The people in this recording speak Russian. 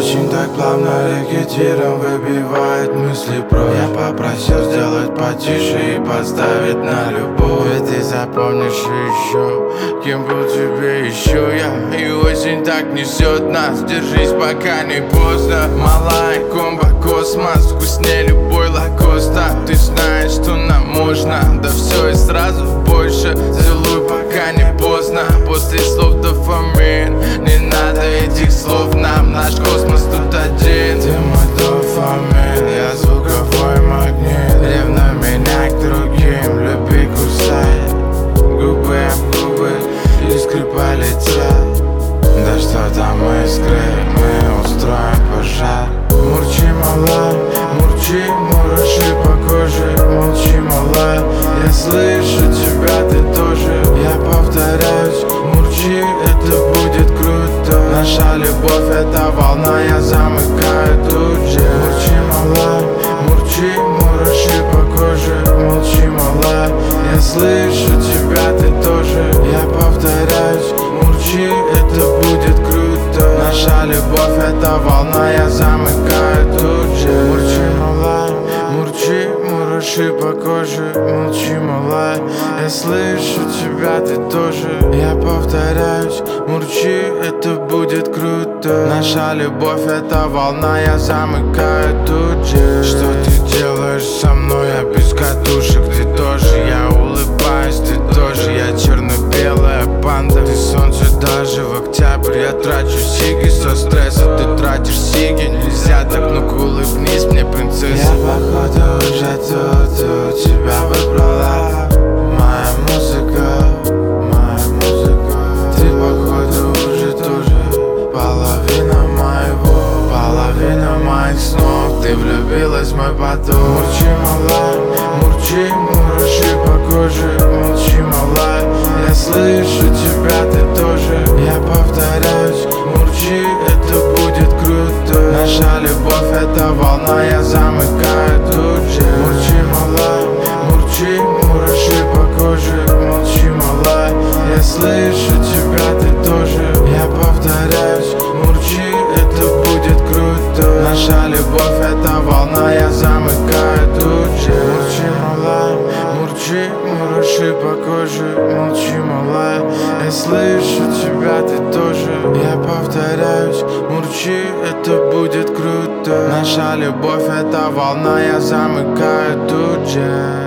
очень так плавно рекетиром выбивает мысли прочь. Я попросил сделать потише и поставить на любовь. Ведь ты запомнишь еще, кем был тебе еще я. И осень так несет нас, держись, пока не поздно. Малая комбо, космос, вкуснее любой лакоста. Ты знаешь, что нам можно, да все и сразу больше. Целуй, пока не поздно, после слов дофамин. Не надо этих слов нам, наш космос тут один. Ты мой дофамин, я звуковой магнит. Ревнуй меня к другим, люби кусай. Губы об губы, искры полетят. Да что там искры, мы устроим пожар. Мурчи, мала, мурчи, мураши по коже. Молчи, мала, я слышу тебя, ты тоже. Я повторяюсь, мурчи, это будет круто. Наша любовь это волна, я замыкаю тут же. Мурчи, мала, мурчи, мураши по коже. Молчи, мала, я слышу тебя, ты тоже. Я повторяюсь, мурчи, это будет круто. Наша любовь это волна, я замыкаю тут же. Мурчи, мала, мурчи, мураши по коже. Молчи, мала, я слышу тебя, ты тоже. Я повторяюсь, мурчи, это будет круто. Наша любовь это волна, я замыкаю тут же. Что ты делаешь со мной, я без катушек, ты тоже. Я улыбаюсь, ты тоже. Я черно-белая панда, ты солнце даже в октябрь. Я трачу сиги со стресса, ты тратишь сиги. Нельзя так, ну-ка улыбнись мне, принцесса. Я походу уже тут тебя выбрала. Моя музыка, моя музыка. Ты походу уже тоже половина моего, половина моих снов. Ты влюбилась в мой поток. Мурчи, мала, мурчи, мураши по коже. Молчи, мала, я слышу тебя, ты тоже. Я повторяюсь, мурчи, это будет круто. Наша любовь это волна, я замыкаю тут же. Мурчи, мала, мурчи, мураши по коже. Молчи, мала, я слышу тебя, ты тоже. Я повторяюсь, мурчи, это будет круто. Наша любовь это волна, я замыкаю тут же. Мурчи, мала, мурчи, мураши по коже. Молчи, мала, я слышу тебя, ты тоже. Я повторяюсь, мурчи, это будет круто. Наша любовь это волна, я замыкаю тут же.